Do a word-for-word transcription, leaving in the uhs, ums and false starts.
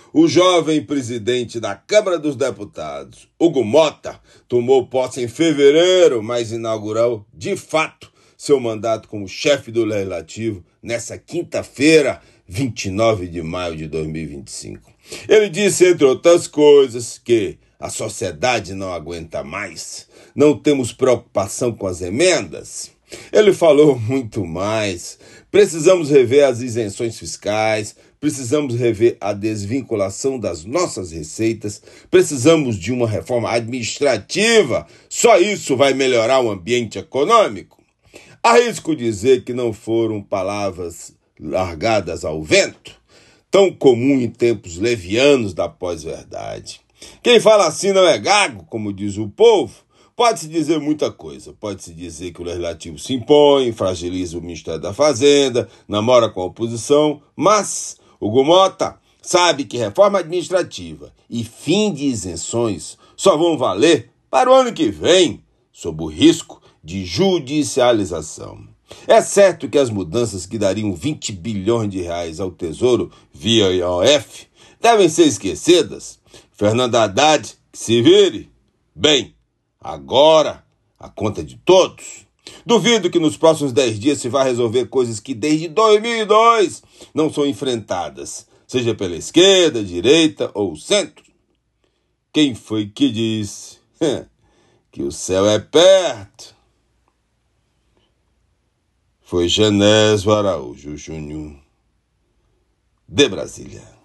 O jovem presidente da Câmara dos Deputados, Hugo Mota, tomou posse em fevereiro, mas inaugurou, de fato, seu mandato como chefe do Legislativo nessa quinta-feira, vinte e nove de maio de dois mil e vinte e cinco. Ele disse, entre outras coisas, que a sociedade não aguenta mais, não temos preocupação com as emendas. Ele falou muito mais. Precisamos rever as isenções fiscais, precisamos rever a desvinculação das nossas receitas, precisamos de uma reforma administrativa. Só isso vai melhorar o ambiente econômico. Arrisco dizer que não foram palavras largadas ao vento, tão comum em tempos levianos da pós-verdade. Quem fala assim não é gago, como diz o povo. Pode-se dizer muita coisa. Pode-se dizer que o Legislativo se impõe, fragiliza o Ministério da Fazenda, namora com a oposição, mas Hugo Mota sabe que reforma administrativa e fim de isenções só vão valer para o ano que vem, sob o risco de judicialização. É certo que as mudanças que dariam vinte bilhões de reais ao Tesouro via I O F devem ser esquecidas. Fernando Haddad, que se vire. Bem, agora, a conta de todos. Duvido que nos próximos dez dias se vá resolver coisas que desde dois mil e dois não são enfrentadas, seja pela esquerda, direita ou centro. Quem foi que disse que o céu é perto? Foi Genésio Araújo Júnior, de Brasília.